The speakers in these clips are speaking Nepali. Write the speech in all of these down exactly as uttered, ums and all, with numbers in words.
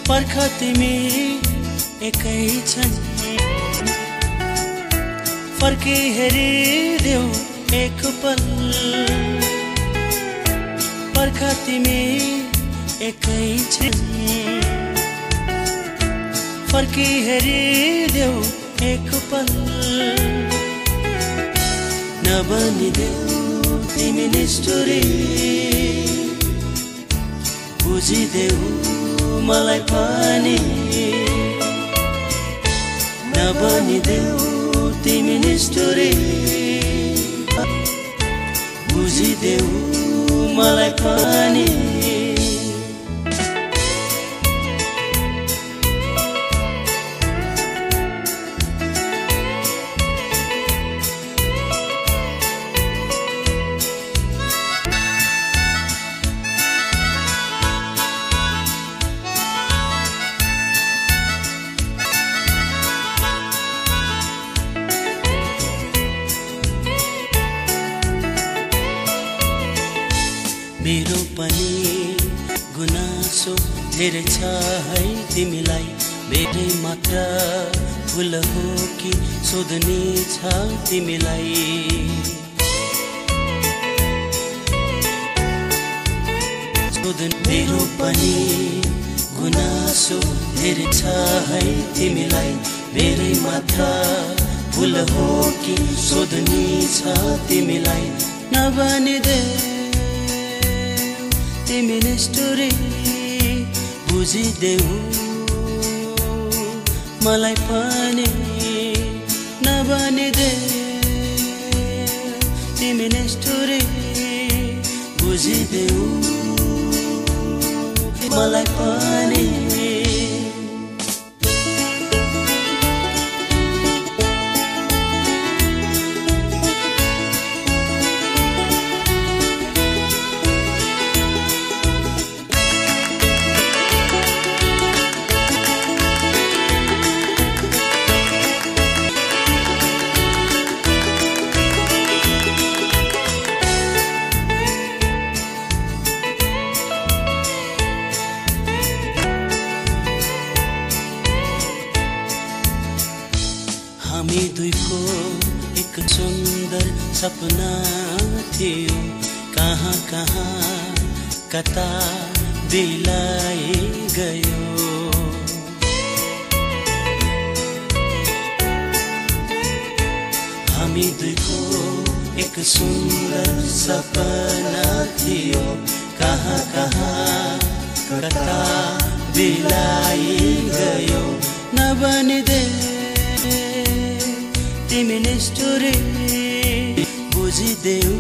पर्ख तिमी एकै छन् फर्की हेरिदेऊ एक पल पर्ख तिमी एकै छन् फर्की हेरिदेऊ एक पल नबनिदेऊ तिमी निष्ठुरी बुझिदेऊ मलाई पनि नबनिदेऊ तिमी निष्ठुरी बुझिदेऊ मलाई पनि मेरो पनि गुनासो धेरै छ है तिमीलाई मेरै मात्र भुल हो कि सोध्ने छ तिमीलाई सोध्न मेरो पनि गुनासो धेरै छ है तिमीलाई मेरै मात्र भुल हो कि सोध्ने छ तिमीलाई नबनिदे तिमी निष्ठुरी बुझिदेऊ मलाई पनि नबनिदेऊ तिमी निष्ठुरी बुझिदेऊ मलाई पनि हामी दुईको एक सुन्दर सपना थियो कहाँ कहाँ कता बिलाई गयो हामी दुईको एक सुन्दर सपना थियो कहाँ कहाँ कता बिलाई गयो नबनिदे तिमी निष्ठुरी बुझिदेऊ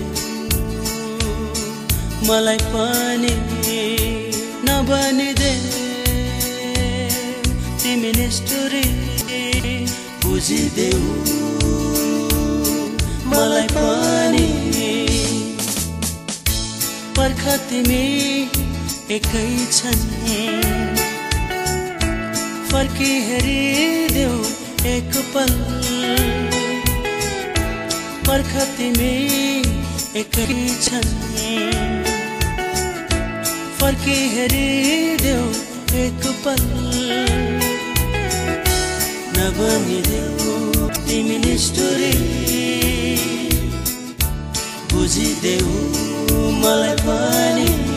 मलाई पनि नबनिदेऊ तिमी निष्ठुरी बुझिदेऊ मलाई पनि पर्ख तिमी एकै छन् फर्की हेरिदेऊ एक पल पर्ख तिमी एकै छन् फर्की हेरिदेऊ एक पल नबनिदेऊ तिमी निष्ठुरी बुझिदेऊ मलाई पनि